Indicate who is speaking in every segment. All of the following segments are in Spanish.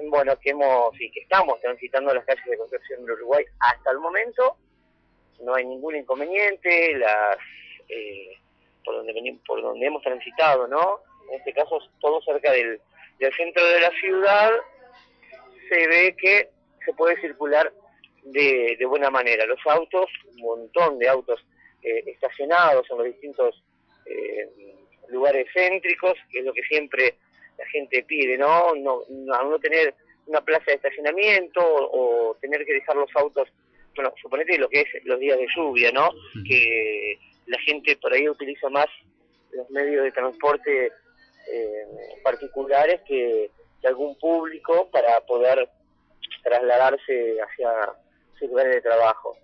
Speaker 1: bueno, que estamos transitando las calles de Concepción del Uruguay hasta el momento, no hay ningún inconveniente, por donde hemos transitado, ¿no? En este caso, todo cerca del centro de la ciudad, se ve que se puede circular de buena manera. Los autos, un montón de autos estacionados en los distintos lugares céntricos, que es lo que siempre la gente pide, ¿no? Al no tener una plaza de estacionamiento o tener que dejar los autos, bueno, suponete lo que es los días de lluvia, ¿no? Que la gente por ahí utiliza más los medios de transporte particulares que algún público para poder trasladarse hacia sus lugares de trabajo.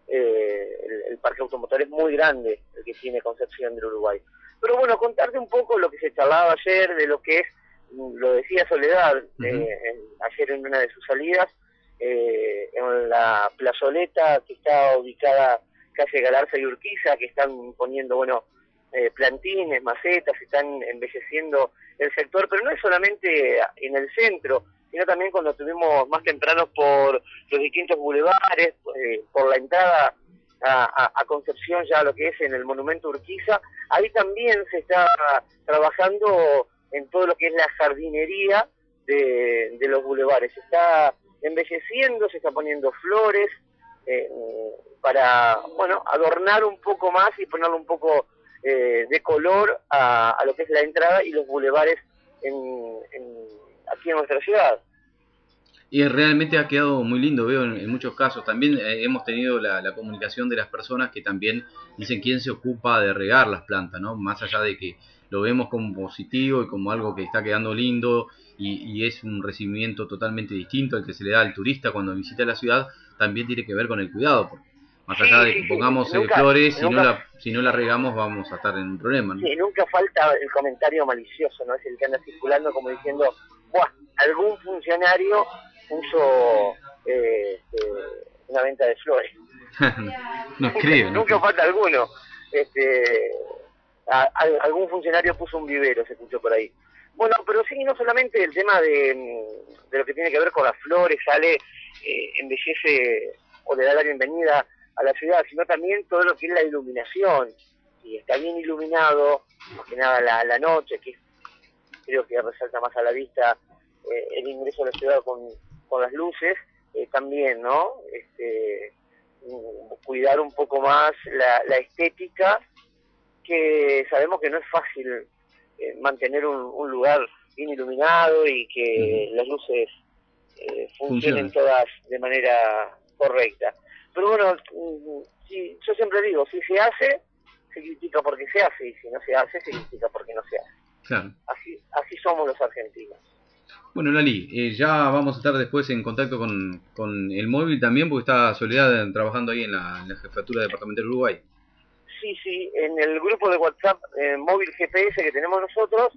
Speaker 1: El parque automotor es muy grande, el que tiene Concepción del Uruguay. Pero bueno, contarte un poco lo que se charlaba ayer, de lo que es, lo decía Soledad, ayer en una de sus salidas, en la plazoleta que está ubicada calle Galarza y Urquiza, que están poniendo, bueno, plantines, macetas, están embelleciendo el sector, pero no es solamente en el centro, sino también cuando estuvimos más temprano por los distintos bulevares, por la entrada a Concepción, ya lo que es en el Monumento Urquiza. Ahí también se está trabajando en todo lo que es la jardinería de los bulevares. Se está embelleciendo, se está poniendo flores para, bueno, adornar un poco más y ponerle un poco de color a lo que es la entrada y los bulevares aquí en nuestra ciudad.
Speaker 2: Y realmente ha quedado muy lindo, veo en muchos casos. También hemos tenido la comunicación de las personas que también dicen quién se ocupa de regar las plantas, ¿no? Más allá de que lo vemos como positivo y como algo que está quedando lindo y es un recibimiento totalmente distinto al que se le da al turista cuando visita la ciudad, también tiene que ver con el cuidado, porque más allá de que pongamos flores, si no la regamos vamos a estar en un problema, ¿no?
Speaker 1: Sí, nunca falta el comentario malicioso, ¿no? Es el que anda circulando como diciendo, ¡buah! Algún funcionario puso una venta de flores.
Speaker 2: No creo.
Speaker 1: Nunca falta alguno. Algún funcionario puso un vivero, se escuchó por ahí. Bueno, pero sí, no solamente el tema de lo que tiene que ver con las flores, embellece o le da la bienvenida a la ciudad, sino también todo lo que es la iluminación. Y está bien iluminado, más que nada la noche, que creo que resalta más a la vista el ingreso a la ciudad con las luces, también, ¿no? Cuidar un poco más la estética, que sabemos que no es fácil mantener un lugar bien iluminado y que las luces funcionen todas de manera correcta. Pero bueno, yo siempre digo, si se hace, se critica porque se hace, y si no se hace, se critica porque no se hace.
Speaker 2: Claro.
Speaker 1: Así somos los argentinos.
Speaker 2: Bueno, Lali, ya vamos a estar después en contacto con el móvil también, porque está Soledad trabajando ahí en la jefatura departamental de Uruguay.
Speaker 1: Sí, en el grupo de WhatsApp móvil GPS que tenemos nosotros,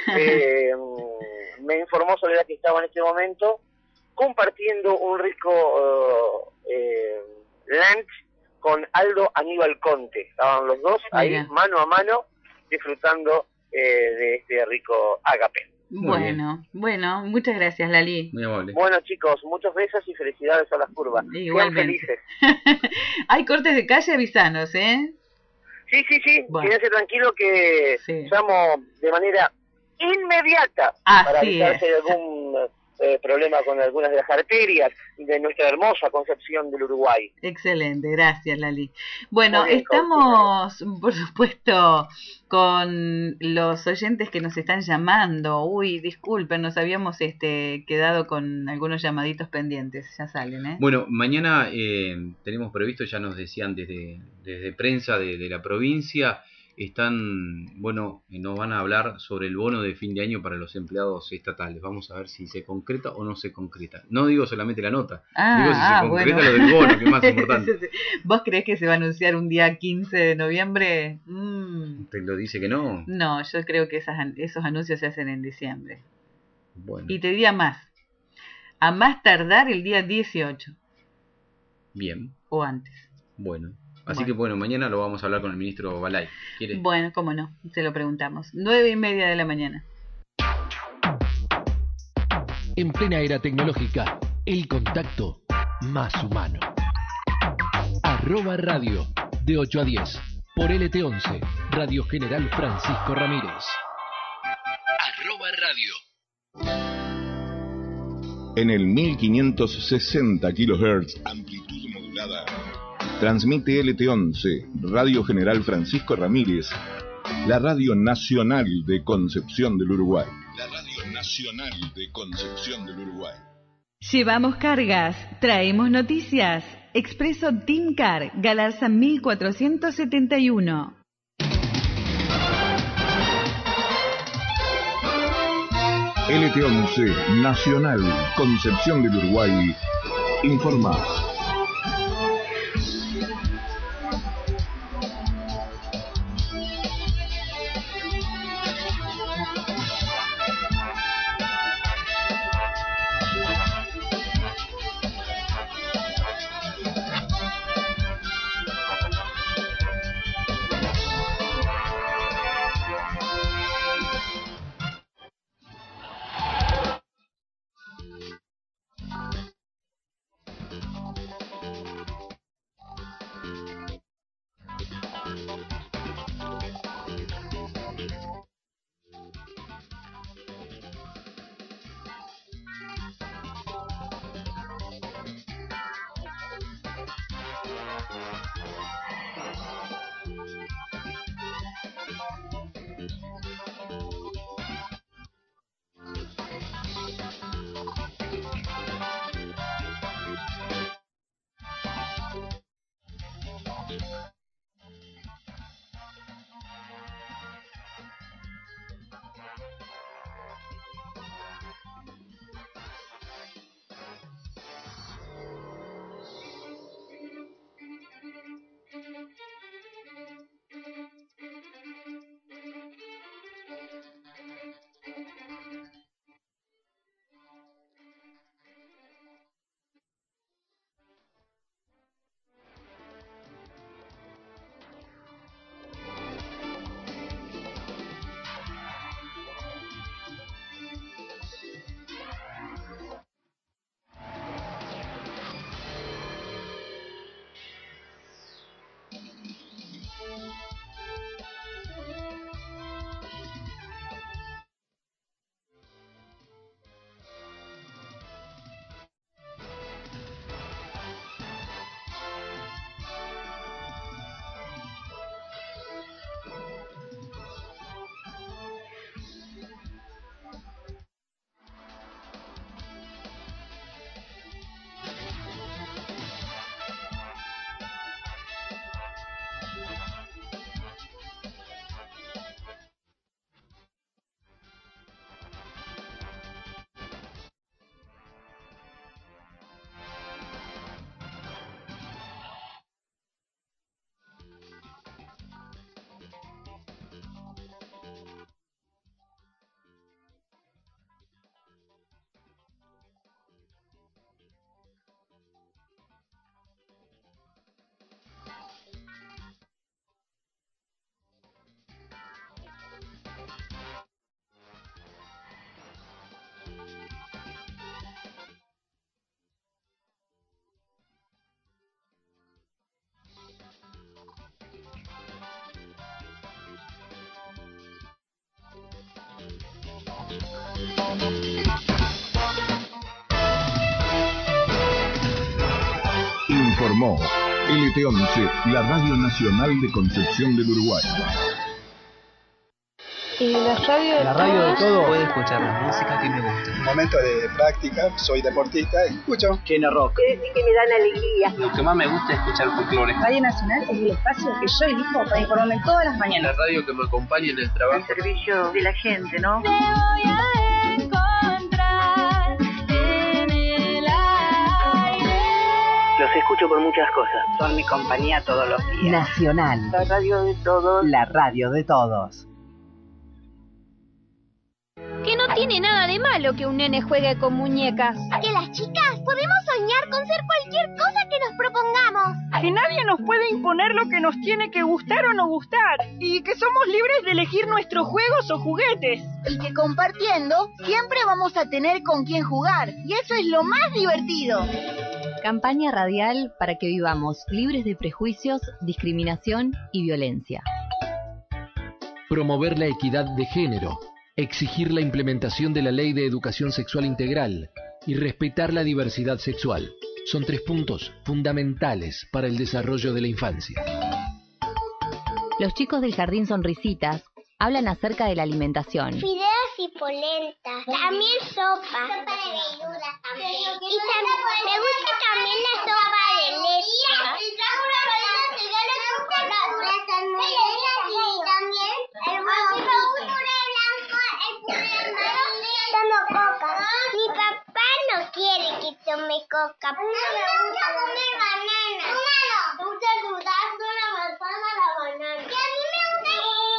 Speaker 1: me informó Soledad que estaba en este momento compartiendo un rico lunch con Aldo Aníbal Conte. Estaban los dos ahí mano a mano disfrutando de este rico agape.
Speaker 3: Bueno, muchas gracias, Lali.
Speaker 2: Muy amable.
Speaker 1: Bueno, chicos, muchos besos y felicidades a las curvas.
Speaker 3: Igualmente.
Speaker 1: Sean felices.
Speaker 3: Hay cortes de calle, avisanos, ¿eh?
Speaker 1: Sí. Bueno. Quédense tranquilo que llamo de manera inmediata para evitarse algún problema con algunas de las arterias de nuestra hermosa Concepción del Uruguay.
Speaker 3: Excelente, gracias, Lali. Bueno, estamos, por supuesto, con los oyentes que nos están llamando. Uy, disculpen, nos habíamos quedado con algunos llamaditos pendientes. Ya salen, ¿eh?
Speaker 2: Bueno, mañana tenemos previsto, ya nos decían desde prensa de la provincia, nos van a hablar sobre el bono de fin de año para los empleados estatales. Vamos a ver si se concreta o no se concreta. No digo solamente la nota, digo si se concreta lo del bono, que es más importante.
Speaker 3: ¿Vos creés que se va a anunciar un día 15 de noviembre?
Speaker 2: ¿Te lo dice que no?
Speaker 3: No, yo creo que esos anuncios se hacen en diciembre.
Speaker 2: Bueno.
Speaker 3: Y te diría más, a más tardar el día 18.
Speaker 2: Bien.
Speaker 3: O antes.
Speaker 2: Bueno. Así que mañana lo vamos a hablar con el ministro Balay. ¿Quiere?
Speaker 3: Bueno, cómo no, se lo preguntamos. 9:30 de la mañana.
Speaker 4: En plena era tecnológica, el contacto más humano. @radio, de 8 a 10, por LT11, Radio General Francisco Ramírez. @radio.
Speaker 5: En el 1560 kHz, amplitud modulada, transmite LT11, Radio General Francisco Ramírez, la radio nacional de Concepción del Uruguay. La radio nacional de Concepción del Uruguay.
Speaker 3: Llevamos cargas, traemos noticias. Expreso Team Car, Galarza 1471.
Speaker 5: LT11, Nacional, Concepción del Uruguay, informa. Informó LT11, la radio nacional de Concepción del Uruguay.
Speaker 6: Y la radio
Speaker 7: de todo. Puedo escuchar la música que me gusta.
Speaker 8: En momentos de práctica, soy deportista, escucho
Speaker 7: Tiene rock.
Speaker 6: Quiere decir que me dan alegría.
Speaker 7: Lo que más me gusta es escuchar folclore.
Speaker 6: Radio Nacional es el espacio que yo elijo para informarme todas las mañanas.
Speaker 7: La radio que me acompaña en el trabajo.
Speaker 6: Al servicio de la gente, ¿no?
Speaker 9: Te voy a encontrar en el aire.
Speaker 7: Los escucho por muchas cosas. Son mi compañía todos los días.
Speaker 3: Nacional.
Speaker 6: La radio de todos.
Speaker 3: La radio de todos.
Speaker 9: Que no tiene nada de malo que un nene juegue con muñecas.
Speaker 10: Que las chicas podemos soñar con ser cualquier cosa que nos propongamos. que nadie nos puede imponer lo que nos tiene que gustar o no gustar, y que somos libres de elegir nuestros juegos o juguetes.
Speaker 11: Y que compartiendo siempre vamos a tener con quién jugar, y eso es lo más divertido.
Speaker 12: Campaña radial para que vivamos libres de prejuicios, discriminación y violencia.
Speaker 4: Promover la equidad de género, exigir la implementación de la Ley de Educación Sexual Integral y respetar la diversidad sexual. Son 3 puntos fundamentales para el desarrollo de la infancia.
Speaker 12: Los chicos del Jardín Sonrisitas hablan acerca de la alimentación.
Speaker 13: Fideos y polenta, también sopa de verduras también. Y me gusta también la sopa de leche. Y también el puré blanco, el puré amarillo. Tomo coca. Mi papá no quiere que tome coca. No me gusta comer banana. Me gusta el durazno, la manzana, la banana. Y a mí me gusta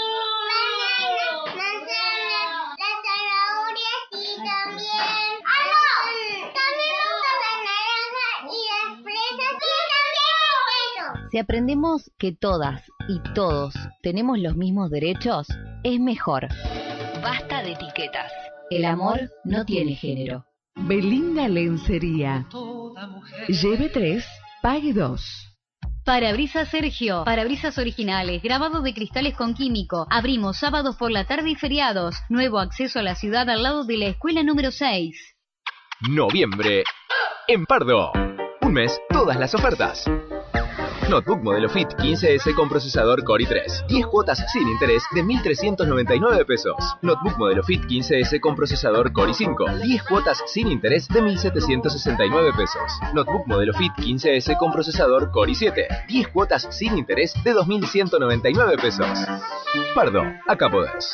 Speaker 13: manzana, la zanahoria y también. También me gusta la naranja y las fresas y también el queso.
Speaker 12: Si aprendemos que todas y todos tenemos los mismos derechos, es mejor. Basta de etiquetas. El amor no tiene género.
Speaker 14: Belinda Lencería. Lleve 3, pague 2.
Speaker 15: Parabrisas Sergio, parabrisas originales, grabados de cristales con químico. Abrimos sábados por la tarde y feriados. Nuevo acceso a la ciudad al lado de la escuela número 6.
Speaker 16: Noviembre. En Pardo. Un mes, todas las ofertas. Notebook modelo Fit 15S con procesador Core i3. 10 cuotas sin interés de 1.399 pesos. Notebook modelo Fit 15S con procesador Core i5. 10 cuotas sin interés de 1.769 pesos. Notebook modelo Fit 15S con procesador Core i7. 10 cuotas sin interés de 2.199 pesos. Pardo, acá podés.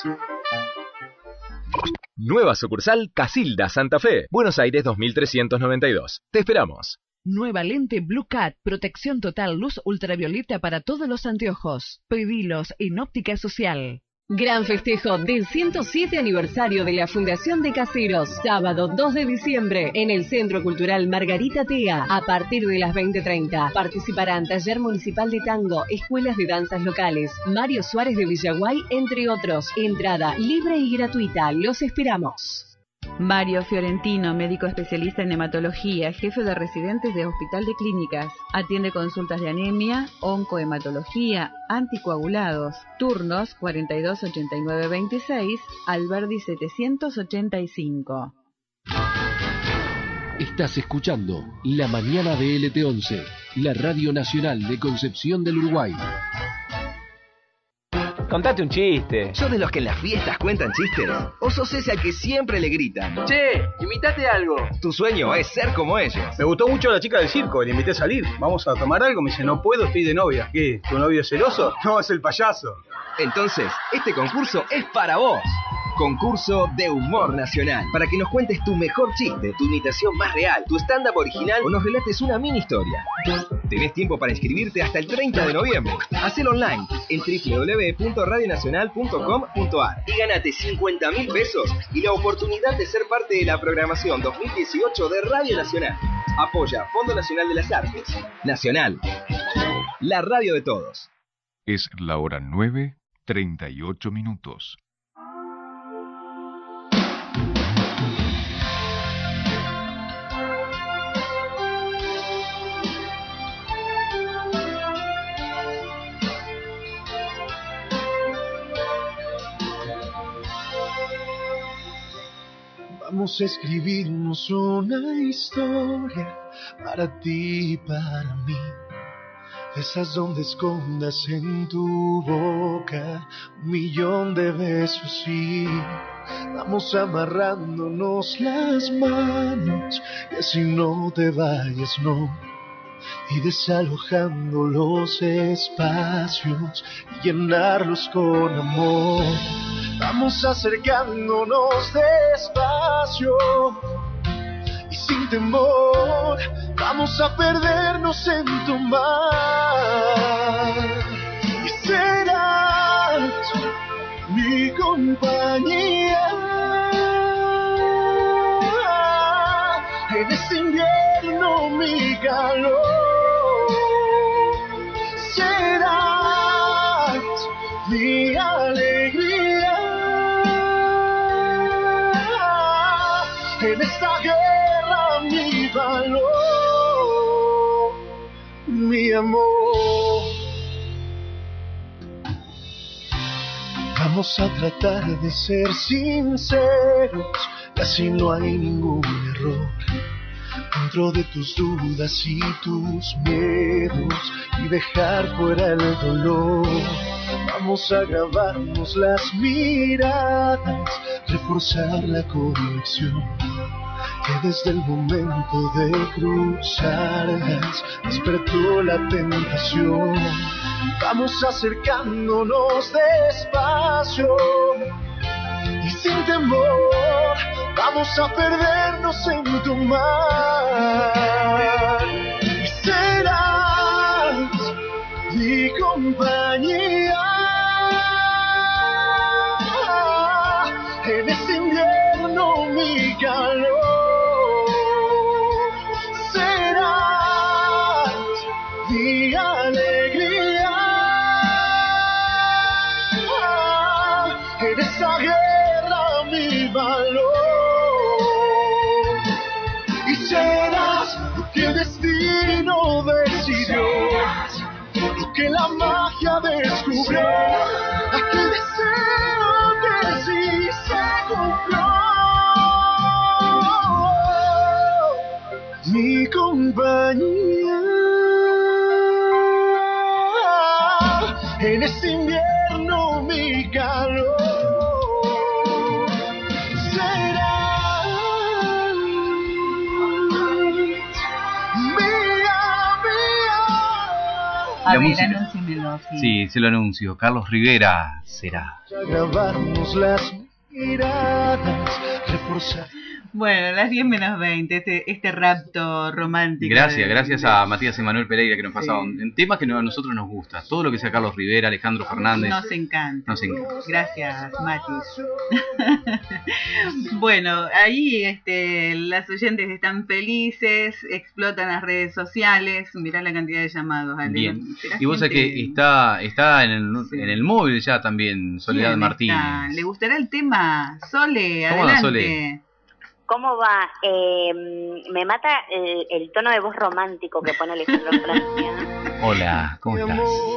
Speaker 16: Nueva sucursal Casilda Santa Fe, Buenos Aires 2392. Te esperamos.
Speaker 14: Nueva lente Blue Cat, protección total, luz ultravioleta para todos los anteojos. Pedilos en Óptica Social. Gran festejo del 107 aniversario de la Fundación de Caseros. Sábado 2 de diciembre en el Centro Cultural Margarita Tea a partir de las 20:30. Participarán Taller Municipal de Tango, Escuelas de Danzas Locales, Mario Suárez de Villaguay, entre otros. Entrada libre y gratuita. Los esperamos.
Speaker 3: Mario Fiorentino, médico especialista en hematología, jefe de residentes de Hospital de Clínicas. Atiende consultas de anemia, oncohematología, anticoagulados. Turnos 428926, Alberdi 785.
Speaker 4: Estás escuchando La Mañana de LT11, la Radio Nacional de Concepción del Uruguay.
Speaker 17: Contate un chiste.
Speaker 18: ¿Sos de los que en las fiestas cuentan chistes? ¿O sos ese al que siempre le gritan?
Speaker 17: Che, imitate algo.
Speaker 18: Tu sueño es ser como ellos.
Speaker 8: Me gustó mucho la chica del circo, le invité a salir. Vamos a tomar algo, me dice, no puedo, estoy de novia. ¿Qué? ¿Tu novio es celoso? No, es el payaso.
Speaker 18: Entonces, este concurso es para vos. Concurso de humor nacional. Para que nos cuentes tu mejor chiste, tu imitación más real, tu stand-up original o nos relates una mini historia. Tenés tiempo para inscribirte hasta el 30 de noviembre. Hacelo online en www.radionacional.com.ar y ganate 50.000 pesos y la oportunidad de ser parte de la programación 2018 de Radio Nacional. Apoya Fondo Nacional de las Artes. Nacional. La radio de todos.
Speaker 5: Es la hora 9:38.
Speaker 19: Vamos a escribirnos una historia para ti y para mí. Esas donde escondas en tu boca 1.000.000 de besos y vamos amarrándonos las manos y así no te vayas, no. Y desalojando los espacios y llenarlos con amor. Vamos acercándonos despacio y sin temor. Vamos a perdernos en tu mar y serás mi compañía en este invierno, mi calor. valor, mi amor. Vamos a tratar de ser sinceros, casi no hay ningún error dentro de tus dudas y tus miedos, y dejar fuera el dolor. Vamos a grabarnos las miradas, reforzar la conexión, que desde el momento de cruzarlas despertó la tentación. Vamos acercándonos despacio y sin temor, vamos a perdernos en tu mar. Y serás mi compañía en este invierno, mi calor. Serás mi alegría en esta guerra, mi valor. Y serás lo que el destino decidió, lo que la magia descubrió, aquel deseo que sí se cumplió. Mi compañía en este invierno, mi calor.
Speaker 3: A ver, anúnciamelo.
Speaker 2: Sí, se lo anuncio. Carlos Rivera será.
Speaker 19: Grabarnos las miradas, reforzar.
Speaker 3: Bueno, las 10 menos 20, este rapto romántico.
Speaker 2: Gracias a Matías Emanuel Pereira que nos pasaba un tema que a nosotros nos gusta. Todo lo que sea Carlos Rivera, Alejandro Fernández.
Speaker 3: Nos encanta. Gracias, Mati. Bueno, ahí las oyentes están felices, explotan las redes sociales. Mirá la cantidad de llamados. Ale.
Speaker 2: Bien. Y vos sabés que está en el móvil ya también, Soledad Martínez.
Speaker 3: ¿Le gustará el tema? Sole,
Speaker 2: ¿Cómo
Speaker 3: adelante.
Speaker 2: va, Sole?
Speaker 20: ¿Cómo va? Me mata el tono de voz romántico que pone Alejandro Francia.
Speaker 2: Hola, ¿cómo estás?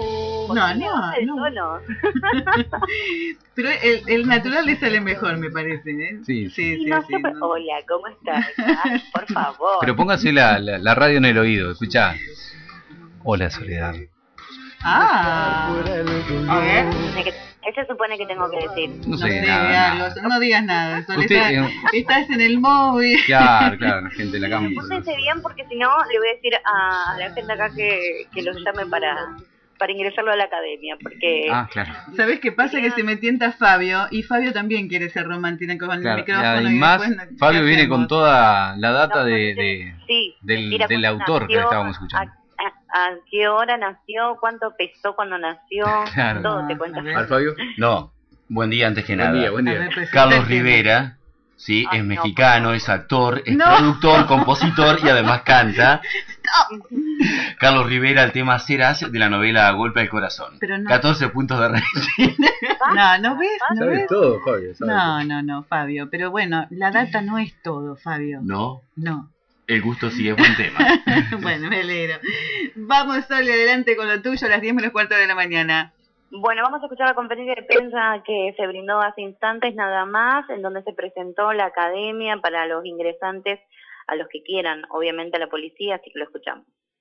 Speaker 20: No.
Speaker 3: Pero el natural le sale mejor, me parece, ¿eh?
Speaker 2: Sí.
Speaker 20: No. Hola, ¿cómo estás? Ay, por favor.
Speaker 2: Pero póngase la radio en el oído, escuchá. Hola, Soledad.
Speaker 3: A ver.
Speaker 20: ¿Qué se supone que tengo que decir?
Speaker 2: No sé, nada.
Speaker 3: No digas nada. Estás en el móvil.
Speaker 2: Claro, la gente en la cama.
Speaker 20: Pórtense bien, porque si no, le voy a decir a la gente acá que los llame para ingresarlo a la academia, porque...
Speaker 2: claro.
Speaker 3: ¿Sabés qué pasa? Que se me tienta Fabio, y Fabio también quiere ser romántico con el micrófono.
Speaker 2: Además, Fabio viene con toda la data del autor que estábamos escuchando.
Speaker 20: ¿A qué hora nació? ¿Cuánto pesó cuando nació?
Speaker 2: Claro.
Speaker 20: Todo te cuenta.
Speaker 2: ¿Al Fabio?
Speaker 21: No, buen día antes que nada.
Speaker 2: Buen día.
Speaker 21: Carlos Rivera, sí, es mexicano, es actor, es productor, compositor y además canta. Carlos Rivera, el tema Serás de la novela Golpe al Corazón. 14 puntos de rating.
Speaker 3: ¿No ves?
Speaker 2: Sabes todo, Fabio.
Speaker 3: No, Fabio. Pero bueno, la data no es todo, Fabio.
Speaker 21: No.
Speaker 3: No.
Speaker 21: El gusto sí es buen tema.
Speaker 3: Bueno, me alegro. Vamos, Sole, adelante con lo tuyo a las 10 menos cuarto de la mañana.
Speaker 20: Bueno, vamos a escuchar la conferencia de prensa que se brindó hace instantes nada más, en donde se presentó la academia para los ingresantes, a los que quieran, obviamente a la policía, así que lo escuchamos.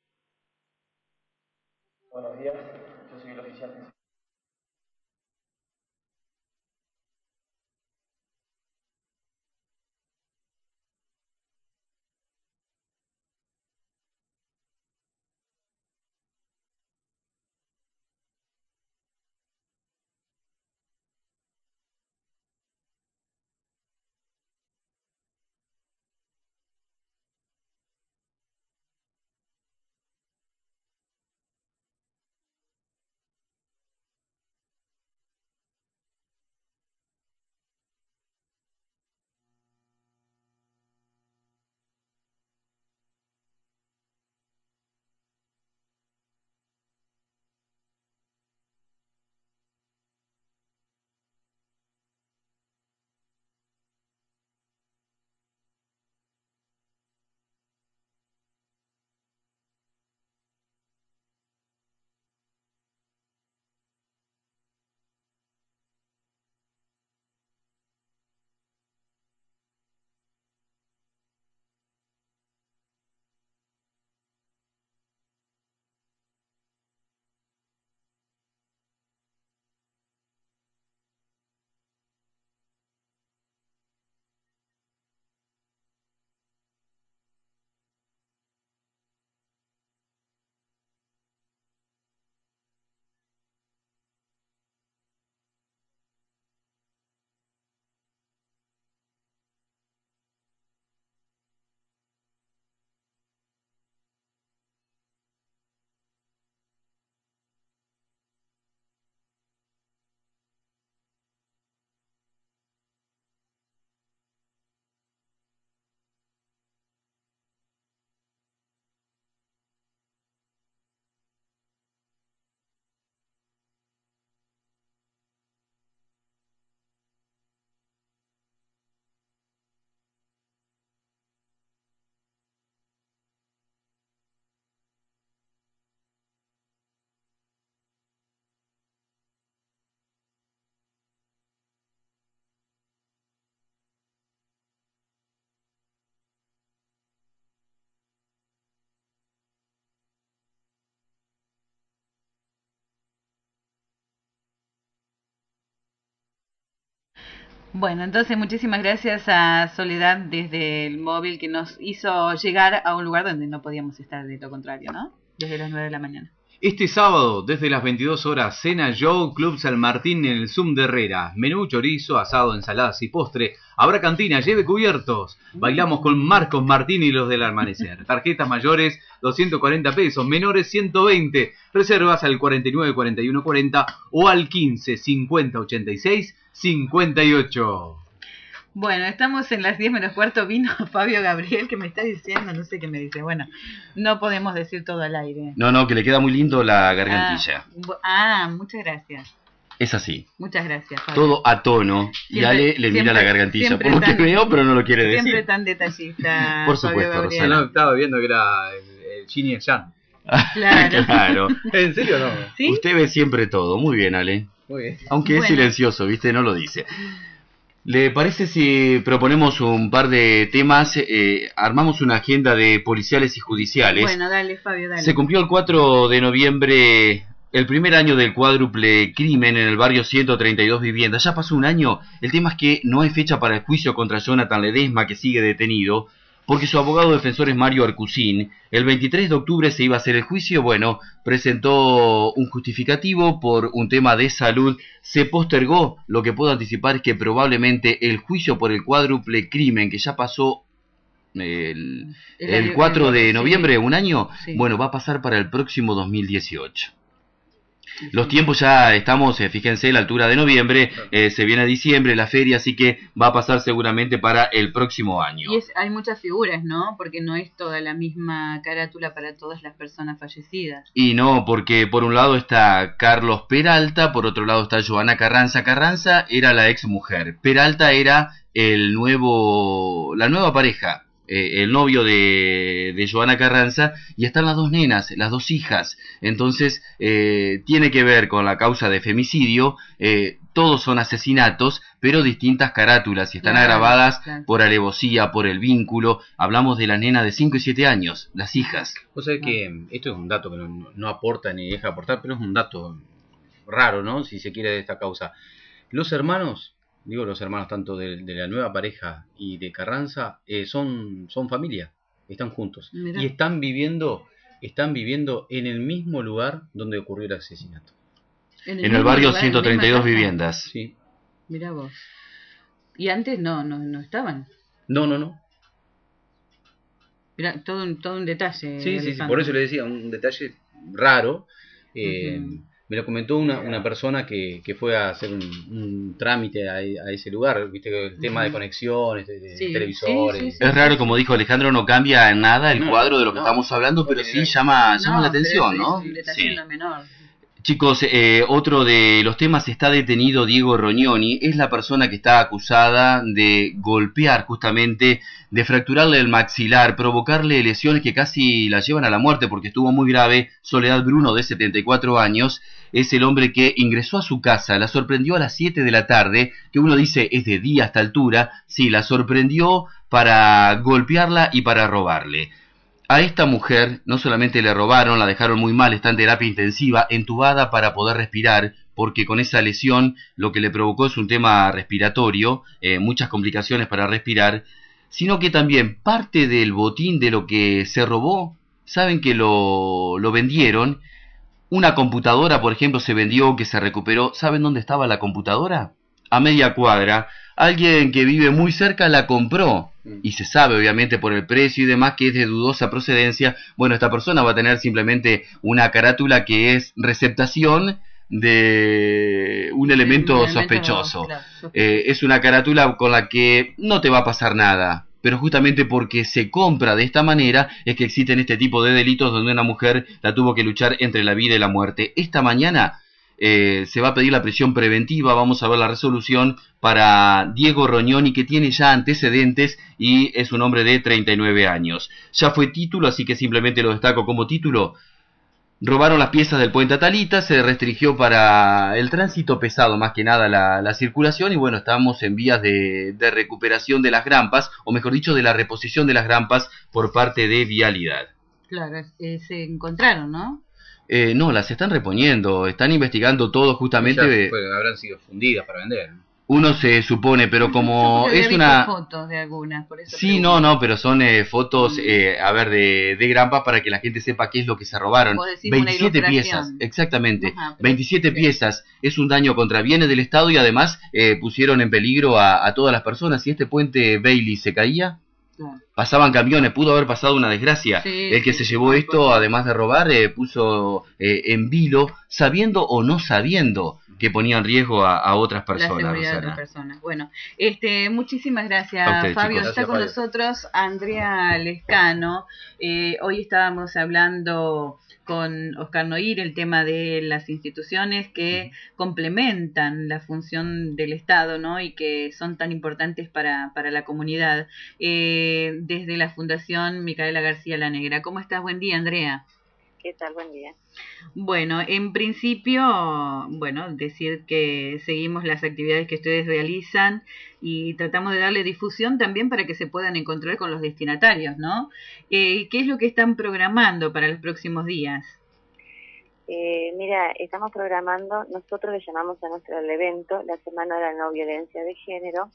Speaker 22: Buenos días, yo soy el oficial
Speaker 3: Bueno, entonces muchísimas gracias a Soledad desde el móvil que nos hizo llegar a un lugar donde no podíamos estar, de lo contrario, ¿no? Desde las 9 de la mañana.
Speaker 2: Este sábado, desde las 22 horas, cena Joe Club San Martín en el Zoom de Herrera. Menú, chorizo, asado, ensaladas y postre. Habrá cantina, lleve cubiertos. Bailamos con Marcos Martín y los del Amanecer. Tarjetas mayores, 240 pesos. Menores, 120. Reservas al 49 41 40 o al 15 50 86 58.
Speaker 3: Bueno, estamos en las 10 menos cuarto. Vino Fabio Gabriel que me está diciendo, no sé qué me dice. Bueno, no podemos decir todo al aire.
Speaker 21: No, que le queda muy lindo la gargantilla.
Speaker 3: Muchas gracias.
Speaker 21: Es así.
Speaker 3: Muchas gracias, Fabio.
Speaker 21: Todo a tono. Y Ale le mira la gargantilla. Por lo que veo, pero no lo quiere decir.
Speaker 3: Siempre tan detallista.
Speaker 21: Por supuesto, Rosana.
Speaker 2: No, estaba viendo que era el Yin y el Yang.
Speaker 21: Claro.
Speaker 2: ¿En serio no?
Speaker 3: ¿Sí?
Speaker 21: Usted ve siempre todo. Muy bien, Ale.
Speaker 2: Muy bien.
Speaker 21: Aunque es silencioso, ¿viste? No lo dice. ¿Le parece si proponemos un par de temas? Armamos una agenda de policiales y judiciales.
Speaker 3: Bueno, dale, Fabio, dale.
Speaker 21: Se cumplió el 4 de noviembre el primer año del cuádruple crimen en el barrio 132 Viviendas. Ya pasó un año. El tema es que no hay fecha para el juicio contra Jonathan Ledesma, que sigue detenido, porque su abogado defensor es Mario Arcusín. El 23 de octubre se iba a hacer el juicio. Bueno, presentó un justificativo por un tema de salud. Se postergó. Lo que puedo anticipar es que probablemente el juicio por el cuádruple crimen, que ya pasó el 4 de noviembre, un año, bueno, va a pasar para el próximo 2018. Los tiempos ya estamos, fíjense, a la altura de noviembre, se viene diciembre, la feria, así que va a pasar seguramente para el próximo año.
Speaker 3: Y hay muchas figuras, ¿no? Porque no es toda la misma carátula para todas las personas fallecidas.
Speaker 21: Y no, porque por un lado está Carlos Peralta, por otro lado está Joana Carranza. Carranza era la ex mujer, Peralta era la nueva pareja. El novio de Joana Carranza, y están las dos nenas, las dos hijas. Entonces tiene que ver con la causa de femicidio. Todos son asesinatos, pero distintas carátulas, y están agravadas por alevosía, por el vínculo. Hablamos de la nena de 5 y 7 años, las hijas.
Speaker 2: O sea que esto es un dato que no aporta ni deja aportar, pero es un dato raro, ¿no? Si se quiere, de esta causa. Los hermanos tanto de la nueva pareja y de Carranza, son familia, están juntos. Mirá. Y están viviendo en el mismo lugar donde ocurrió el asesinato.
Speaker 21: En el barrio 132 Viviendas.
Speaker 2: Sí.
Speaker 3: Mirá vos. Y antes no estaban.
Speaker 2: No.
Speaker 3: Mirá, todo un detalle.
Speaker 2: Sí, por eso le decía, un detalle raro. Me lo comentó una persona que fue a hacer un trámite a ese lugar, viste, el tema de conexiones, de televisores.
Speaker 21: Es raro, como dijo Alejandro, no cambia en nada el cuadro de lo que estamos hablando, pero sí llama la atención, ¿no?
Speaker 3: Es un detalle no menor.
Speaker 21: Chicos, otro de los temas: está detenido Diego Rognoni. Es la persona que está acusada de golpear, justamente, de fracturarle el maxilar, provocarle lesiones que casi la llevan a la muerte porque estuvo muy grave. Soledad Bruno, de 74 años, es el hombre que ingresó a su casa, la sorprendió a las 7 de la tarde, que uno dice es de día a esta altura. Sí, la sorprendió para golpearla y para robarle. A esta mujer no solamente le robaron, la dejaron muy mal, está en terapia intensiva, entubada para poder respirar, porque con esa lesión lo que le provocó es un tema respiratorio, muchas complicaciones para respirar, sino que también parte del botín de lo que se robó, saben que lo vendieron. Una computadora, por ejemplo, se vendió, que se recuperó. ¿Saben dónde estaba la computadora? A media cuadra. Alguien que vive muy cerca la compró. Y se sabe, obviamente, por el precio y demás, que es de dudosa procedencia. Bueno, esta persona va a tener simplemente una carátula que es receptación de un elemento sospechoso. Claro. Es una carátula con la que no te va a pasar nada. Pero justamente porque se compra de esta manera es que existen este tipo de delitos donde una mujer la tuvo que luchar entre la vida y la muerte. Esta mañana se va a pedir la prisión preventiva. Vamos a ver la resolución para Diego Rognoni, que tiene ya antecedentes y es un hombre de 39 años. Ya fue título, así que simplemente lo destaco como título. Robaron las piezas del puente Atalita, se restringió para el tránsito pesado, más que nada la circulación, y bueno, estamos en vías de recuperación de las grampas, o mejor dicho, de la reposición de las grampas por parte de Vialidad.
Speaker 3: Claro, se encontraron, ¿no?
Speaker 21: No, las están reponiendo, están investigando todo justamente.
Speaker 2: Habrán sido fundidas para vender.
Speaker 21: Uno se supone, pero como es una...
Speaker 3: fotos de algunas, por eso
Speaker 21: Sí, no, pero son fotos, a ver, de grampas para que la gente sepa qué es lo que se robaron. 27 piezas, exactamente. Ajá, 27 piezas. Es un daño contra bienes del Estado y además pusieron en peligro a todas las personas. Si este puente Bailey se caía, pasaban camiones, pudo haber pasado una desgracia. El que se llevó esto, además de robar, puso en vilo, sabiendo o no sabiendo que ponía en riesgo a otras personas.
Speaker 3: La seguridad de otras personas. Bueno, muchísimas gracias,
Speaker 21: ustedes,
Speaker 3: Fabio.
Speaker 21: chicos.
Speaker 3: Está
Speaker 21: Gracias,
Speaker 3: con nosotros Andrea Lescano. Hoy estábamos hablando con Oscar Noir el tema de las instituciones que complementan la función del Estado, ¿no? Y que son tan importantes para la comunidad. Desde la Fundación Micaela García La Negra. ¿Cómo estás? Buen día, Andrea.
Speaker 20: ¿Qué tal? Buen día.
Speaker 3: Bueno, en principio, decir que seguimos las actividades que ustedes realizan y tratamos de darle difusión también para que se puedan encontrar con los destinatarios, ¿no? ¿Qué es lo que están programando para los próximos días?
Speaker 20: Mira, estamos programando, nosotros le llamamos a nuestro evento la Semana de la No Violencia de Género.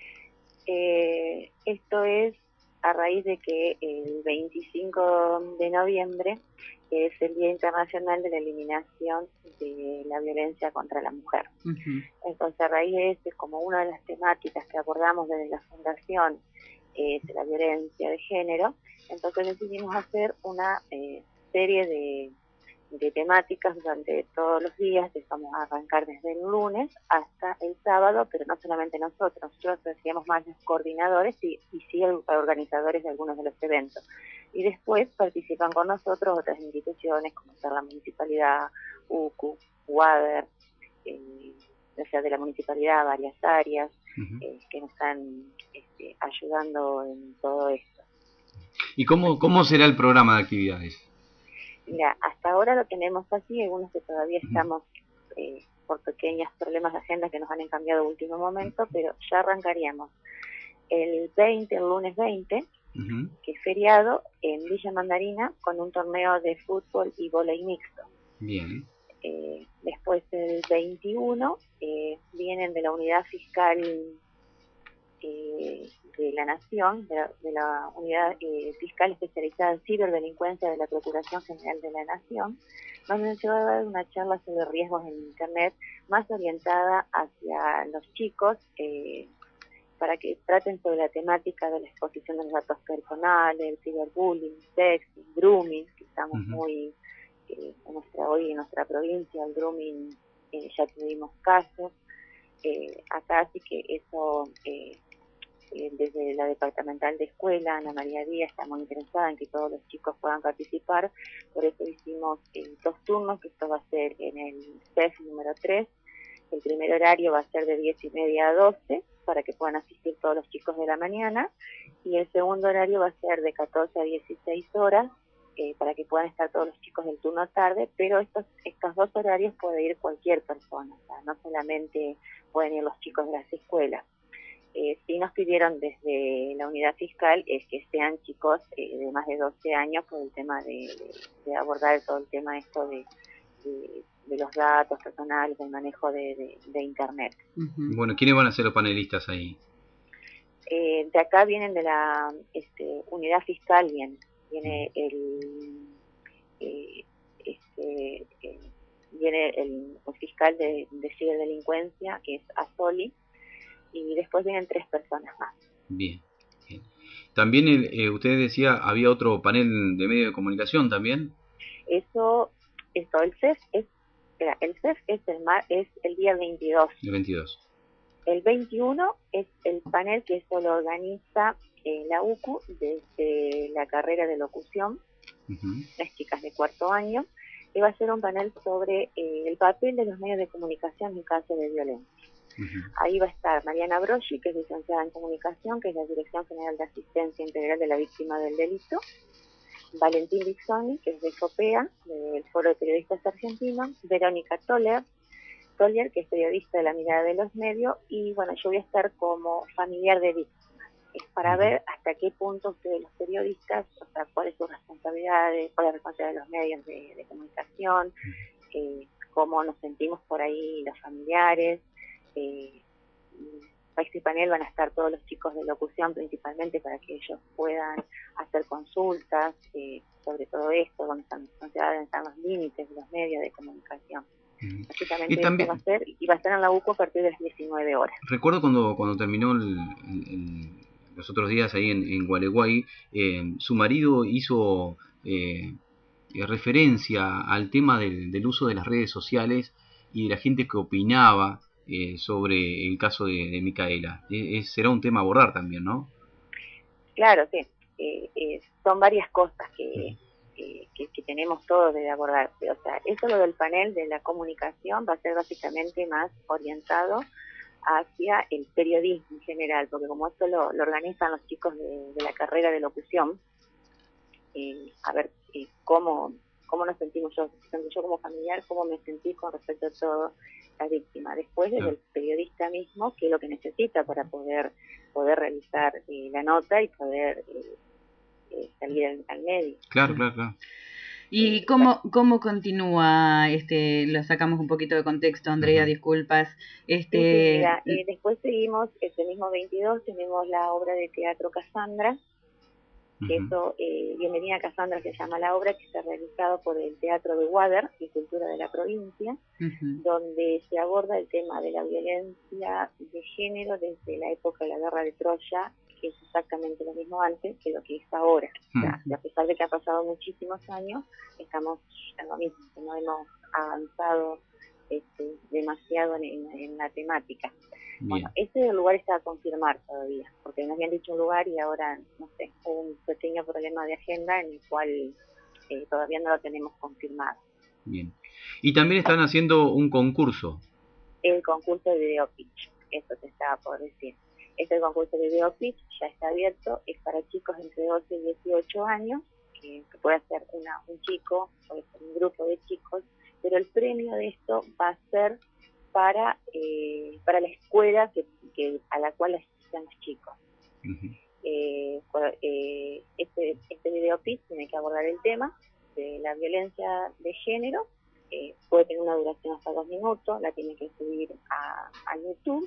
Speaker 20: Esto es a raíz de que el 25 de noviembre es el Día Internacional de la Eliminación de la Violencia contra la Mujer. Entonces, a raíz de esto, como una de las temáticas que abordamos desde la Fundación es la violencia de género, entonces decidimos hacer una serie de temáticas durante todos los días, que vamos a arrancar desde el lunes hasta el sábado, pero no solamente nosotros decíamos más los coordinadores y sí organizadores de algunos de los eventos. Y después participan con nosotros otras instituciones como la Municipalidad, UCU, WADER, o sea, de la Municipalidad, varias áreas que nos están ayudando en todo esto.
Speaker 2: ¿Y cómo será el programa de actividades?
Speaker 20: Mira, hasta ahora lo tenemos así, algunos que todavía estamos por pequeños problemas de agenda que nos han cambiado a último momento, pero ya arrancaríamos el lunes 20, que es feriado, en Villa Mandarina, con un torneo de fútbol y vóley mixto.
Speaker 2: Bien.
Speaker 20: Después el 21 vienen de la unidad fiscal de la Nación, de la unidad fiscal especializada en ciberdelincuencia de la Procuración General de la Nación, donde se va a dar una charla sobre riesgos en Internet más orientada hacia los chicos, para que traten sobre la temática de la exposición de los datos personales, el ciberbullying, sexting, grooming, que estamos muy hoy en nuestra provincia, el grooming ya tuvimos casos. Acá sí que eso, desde la departamental de escuela, Ana María Díaz, está muy interesada en que todos los chicos puedan participar, por eso hicimos 2 turnos, que esto va a ser en el CEF número 3, el primer horario va a ser de 10:30 a 12, para que puedan asistir todos los chicos de la mañana, y el segundo horario va a ser de 14 a 16 horas, para que puedan estar todos los chicos del turno tarde, pero estos 2 horarios puede ir cualquier persona, o sea, no solamente pueden ir los chicos de las escuelas. Sí nos pidieron desde la unidad fiscal que sean chicos de más de 12 años por el tema de abordar todo el tema esto de los datos personales, del manejo de Internet.
Speaker 2: Bueno, ¿quiénes van a ser los panelistas ahí?
Speaker 20: De acá vienen de la unidad fiscal, viene viene el fiscal de ciberdelincuencia, que es Azoli, y después vienen 3 personas más.
Speaker 2: Bien. También usted decía, había otro panel de medios de comunicación también.
Speaker 20: El CEF es el día 22.
Speaker 2: El 22.
Speaker 20: El 21 es el panel que eso lo organiza la UCU desde la carrera de locución, las chicas de 4º año, y va a ser un panel sobre el papel de los medios de comunicación en caso de violencia. Ahí va a estar Mariana Broggi, que es licenciada en comunicación, que es la Dirección General de Asistencia Integral de la Víctima del Delito, Valentín Dixoni, que es de FOPEA, del Foro de Periodistas Argentinos, Verónica Toller, que es periodista de La Mirada de los Medios, y bueno, yo voy a estar como familiar de víctimas. Es para ver hasta qué punto ustedes los periodistas, o sea, cuál es su responsabilidad, cuál es la responsabilidad de los medios de comunicación, cómo nos sentimos por ahí los familiares, para este panel van a estar todos los chicos de locución principalmente para que ellos puedan hacer consultas sobre todo esto, donde deben estar los límites de los medios de comunicación. Básicamente
Speaker 2: Y también,
Speaker 20: eso va a ser, y va a estar en la UCO a partir de las 19 horas.
Speaker 2: Recuerdo cuando terminó los otros días ahí en Gualeguay, su marido hizo referencia al tema del uso de las redes sociales y de la gente que opinaba sobre el caso de Micaela. Será un tema a abordar también, ¿no?
Speaker 20: Claro, sí. Son varias cosas que tenemos todos de abordar. O sea, eso lo del panel de la comunicación va a ser básicamente más orientado hacia el periodismo en general, porque como esto lo organizan los chicos de la carrera de locución, a ver cómo nos sentimos yo como familiar, cómo me sentí con respecto a todo la víctima. Después desde el periodista mismo, qué es lo que necesita para poder realizar la nota y poder salir al medio.
Speaker 2: Claro.
Speaker 3: ¿Y cómo continúa? Lo sacamos un poquito de contexto, Andrea, disculpas.
Speaker 20: Sí, mira, después seguimos, este mismo 22, tenemos la obra de teatro Cassandra, que eso, Bienvenida a Cassandra se llama la obra, que está realizado por el Teatro de Wader y Cultura de la Provincia, donde se aborda el tema de la violencia de género desde la época de la Guerra de Troya, que es exactamente lo mismo antes que lo que es ahora. O sea, a pesar de que ha pasado muchísimos años, estamos en lo mismo, que no hemos avanzado demasiado en la temática. Bueno, ese lugar está a confirmar todavía, porque nos habían dicho un lugar y ahora, no sé, hubo un pequeño problema de agenda en el cual todavía no lo tenemos confirmado.
Speaker 2: Bien. Y también están haciendo un concurso.
Speaker 20: El concurso de Video Pitch, eso te estaba por decir. Este concurso de Video Pitch ya está abierto, es para chicos entre 12 y 18 años, que puede ser un chico, puede ser un grupo de chicos, pero el premio de esto va a ser para la escuela a la cual asistan los chicos. Este video pitch tiene que abordar el tema de la violencia de género, puede tener una duración hasta 2 minutos, la tiene que subir a YouTube.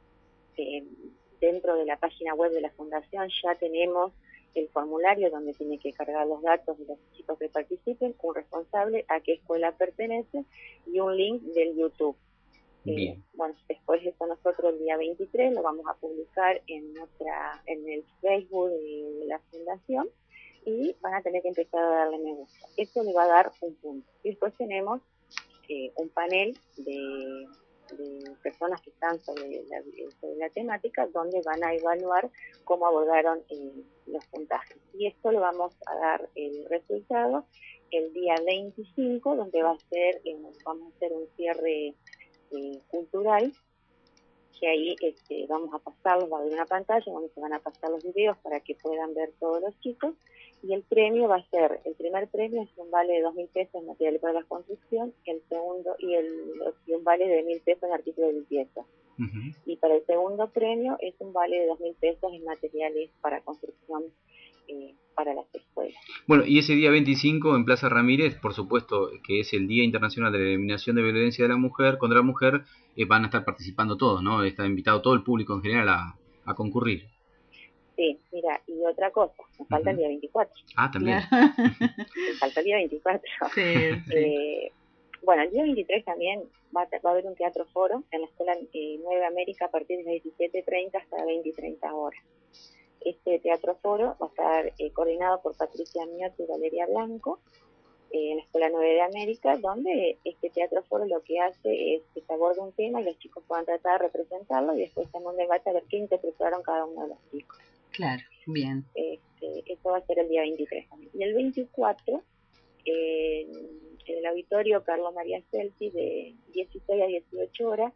Speaker 20: Dentro de la página web de la Fundación ya tenemos el formulario donde tiene que cargar los datos de los chicos que participen, un responsable, a qué escuela pertenece y un link del YouTube. Bueno, después de eso nosotros el día 23 lo vamos a publicar en el Facebook de la Fundación y van a tener que empezar a darle me gusta. Eso le va a dar un punto. Y después tenemos un panel de personas que están sobre la temática, donde van a evaluar cómo abordaron los puntajes. Y esto le vamos a dar el resultado el día 25, donde vamos a hacer un cierre cultural, que ahí vamos a pasarlos, va a haber una pantalla donde se van a pasar los videos para que puedan ver todos los chicos, y el premio va a ser, el primer premio es un vale de 2.000 pesos en material para la construcción, el segundo y un vale de 1.000 pesos en artículos de limpieza. Y para el segundo premio es un vale de 2.000 pesos en materiales para construcción para las escuelas.
Speaker 2: Bueno, y ese día 25 en Plaza Ramírez, por supuesto que es el Día Internacional de la Eliminación de Violencia de la Mujer contra la Mujer, van a estar participando todos, ¿no? Está invitado todo el público en general a concurrir.
Speaker 20: Sí, mira, y otra cosa, nos falta el día 24.
Speaker 2: Ah, también.
Speaker 20: Nos falta el día 24.
Speaker 3: Sí.
Speaker 20: Bueno, el día 23 también va a haber un teatro foro en la Escuela Nueva América a partir de las 17:30 hasta las 20:30 horas. Este teatro foro va a estar coordinado por Patricia Miotti y Valeria Blanco en la Escuela 9 de América, donde este teatro foro lo que hace es que se aborda un tema y los chicos puedan tratar de representarlo y después se un debate a ver qué interpretaron cada uno de los chicos.
Speaker 3: Claro, bien.
Speaker 20: Eso va a ser el día 23 también. Y el 24, en el auditorio Carlos María Celsi, de 16 a 18 horas,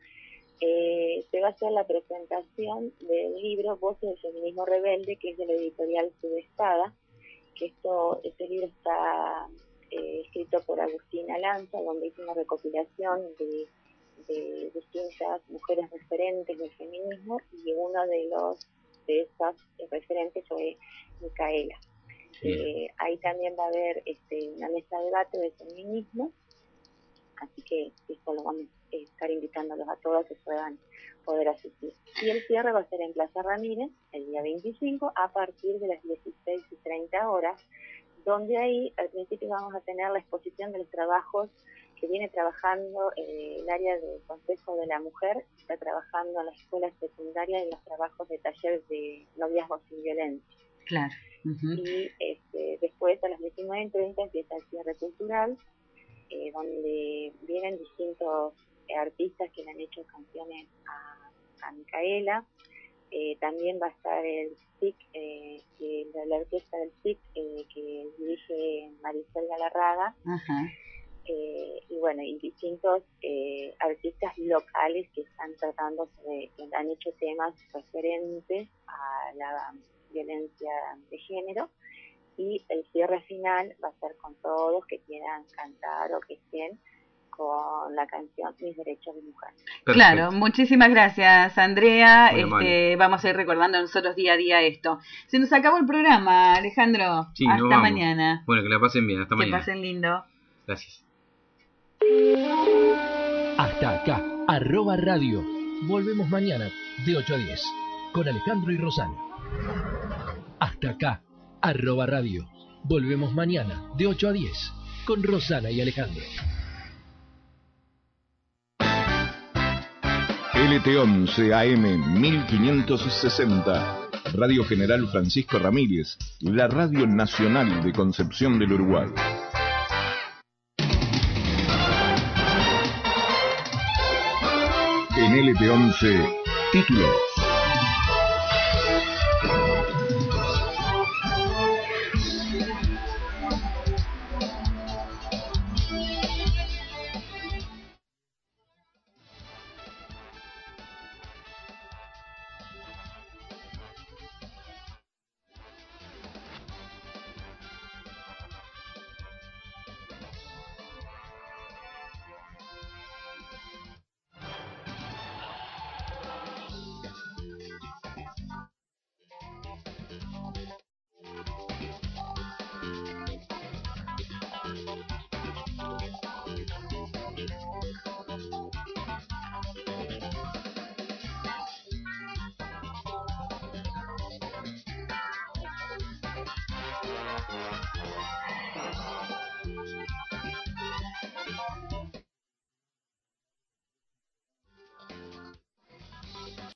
Speaker 20: se va a hacer la presentación del libro Voces del Feminismo Rebelde, que es de la editorial Sudestada, que este libro está escrito por Agustina Lanza, donde hizo una recopilación de distintas mujeres referentes del feminismo, y uno de esas referentes fue Micaela. Ahí también va a haber una mesa de debate de feminismo Así que esto lo vamos a estar invitándolos a todos que puedan poder asistir. Y el cierre va a ser en Plaza Ramírez el día 25 a partir de las 16:30 horas, donde ahí al principio vamos a tener la exposición de los trabajos que viene trabajando el área del Consejo de la Mujer, está trabajando en las escuelas secundarias en los trabajos de talleres de noviazgo sin violencia.
Speaker 3: Claro.
Speaker 20: Y después a las 19:30 empieza el cierre cultural, donde vienen distintos artistas que le han hecho canciones a Micaela. También va a estar el SIC, la orquesta del SIC, que dirige Marisol Galarraga. Y bueno, y distintos artistas locales que están tratando que han hecho temas referentes a la violencia de género, y el cierre final va a ser con todos que quieran cantar o que estén con la canción Mis Derechos de Mujer.
Speaker 3: Perfecto. Claro, muchísimas gracias, Andrea. Vamos a ir recordando nosotros día a día esto. Se nos acabó el programa, Alejandro.
Speaker 2: Sí,
Speaker 3: hasta mañana.
Speaker 2: Bueno, que la pasen bien, hasta mañana.
Speaker 3: Que pasen lindo.
Speaker 2: Gracias.
Speaker 4: Hasta acá, @radio. Volvemos mañana de 8 a 10 con Alejandro y Rosana. Hasta acá, @radio. Volvemos mañana de 8 a 10 con Rosana y Alejandro.
Speaker 5: LT11 AM 1560. Radio General Francisco Ramírez, la radio nacional de Concepción del Uruguay. En LT11, título